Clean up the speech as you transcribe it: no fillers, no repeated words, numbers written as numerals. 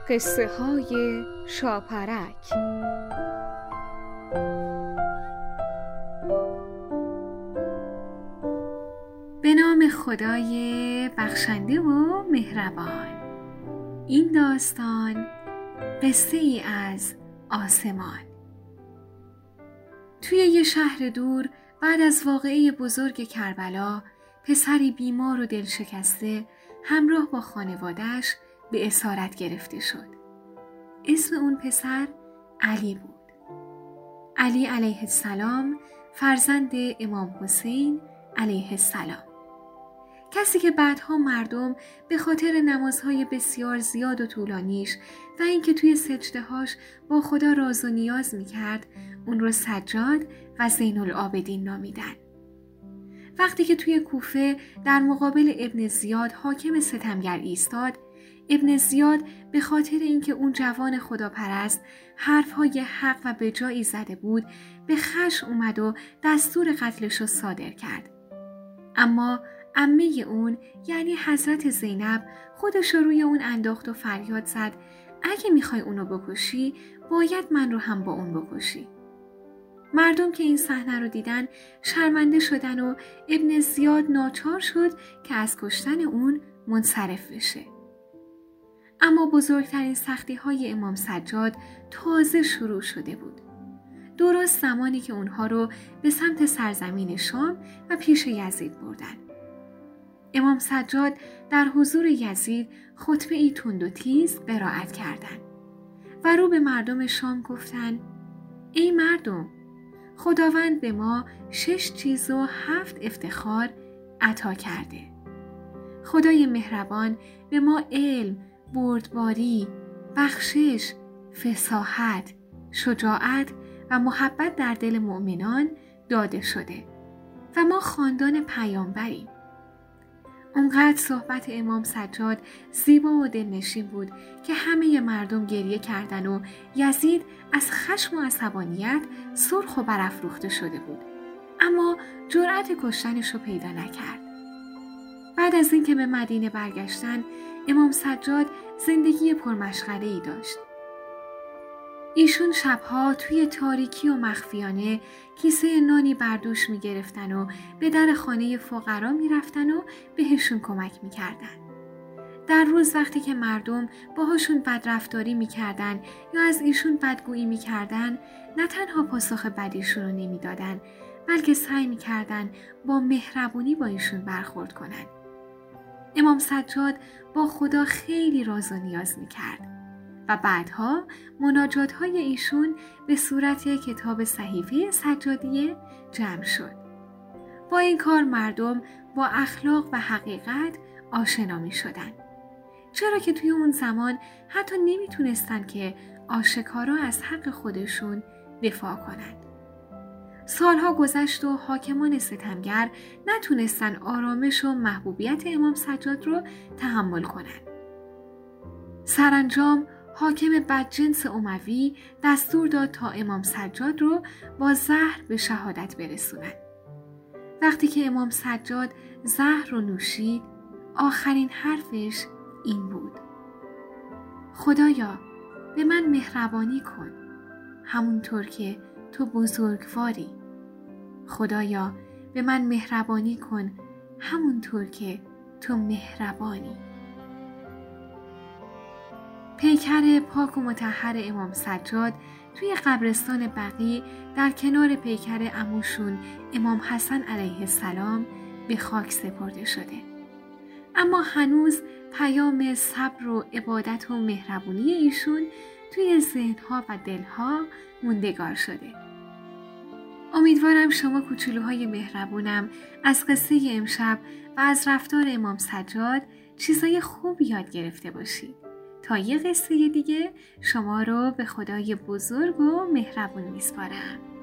قصه های شاپرک. به نام خدای بخشنده و مهربان. این داستان قصه ای از آسمان. توی یه شهر دور بعد از واقعه بزرگ کربلا، پسری بیمار و دلشکسته همراه با خانواده‌اش به اسارت گرفته شد. اسم اون پسر علی بود. علی علیه السلام، فرزند امام حسین علیه السلام. کسی که بعدها مردم به خاطر نمازهای بسیار زیاد و طولانیش و اینکه توی سجده‌هاش با خدا راز و نیاز می‌کرد، اون رو سجاد و زین العابدین نامیدن. وقتی که توی کوفه در مقابل ابن زیاد حاکم ستمگر ایستاد، ابن زیاد به خاطر اینکه اون جوان خداپرست حرفهای حق و به جایی زده بود، به خشم اومد و دستور قتلش رو صادر کرد. اما عمه اون یعنی حضرت زینب خودش رو روی اون انداخت و فریاد زد اگه میخوای اونو بکشی باید من رو هم با اون بکشی. مردم که این صحنه رو دیدن شرمنده شدن و ابن زیاد ناچار شد که از کشتن اون منصرف بشه. اما بزرگترین سختی های امام سجاد تازه شروع شده بود. درست زمانی که اونها رو به سمت سرزمین شام و پیش یزید بردن. امام سجاد در حضور یزید خطبه ای تند و تیز قرائت کردند و رو به مردم شام گفتند: ای مردم، خداوند به ما 6 چیز و 7 افتخار عطا کرده. خدای مهربان به ما علم، بردباری، بخشش، فصاحت، شجاعت و محبت در دل مؤمنان داده شده و ما خاندان پیامبریم. اونقدر صحبت امام سجاد زیبا و دلنشین بود که همه مردم گریه کردن و یزید از خشم و عصبانیت سرخ و برافروخته شده بود، اما جرأت کشتنش رو پیدا نکرد. بعد از اینکه به مدینه برگشتن، امام سجاد زندگی پرمشغله‌ای داشت. ایشون شبها توی تاریکی و مخفیانه کیسه نانی بردوش می گرفتن و به در خانه فقرا می رفتن و بهشون کمک می کردن. در روز وقتی که مردم باهاشون بدرفتاری می کردن یا از ایشون بدگویی می کردن، نه تنها پاسخ بدیشون رو نمی دادن، بلکه سعی می کردن با مهربونی با ایشون برخورد کنن. امام سجاد با خدا خیلی راز و نیاز می کرد. و بعدها مناجات‌های ایشون به صورت کتاب صحیفه سجادیه جمع شد. با این کار مردم با اخلاق و حقیقت آشنا می شدن. چرا که توی اون زمان حتی نمیتونستن که آشکارا از حق خودشون دفاع کنند. سالها گذشت و حاکمان ستمگر نتونستن آرامش و محبوبیت امام سجاد رو تحمل کنند. سرانجام حاکم بدجنس اموی دستور داد تا امام سجاد رو با زهر به شهادت برسونن. وقتی که امام سجاد زهر رو نوشید، آخرین حرفش این بود: خدایا به من مهربانی کن همونطور که تو بزرگواری. خدایا به من مهربانی کن همونطور که تو مهربانی. پیکر پاک و مطهر امام سجاد توی قبرستان بقیع در کنار پیکر عموشون امام حسن علیه السلام به خاک سپرده شده. اما هنوز پیام صبر و عبادت و مهربونی ایشون توی ذهنها و دلها موندگار شده. امیدوارم شما کوچولوهای مهربونم از قصه امشب و از رفتار امام سجاد چیزای خوب یاد گرفته باشید. تا یه قصه دیگه شما رو به خدای بزرگ و مهربون میسپارم.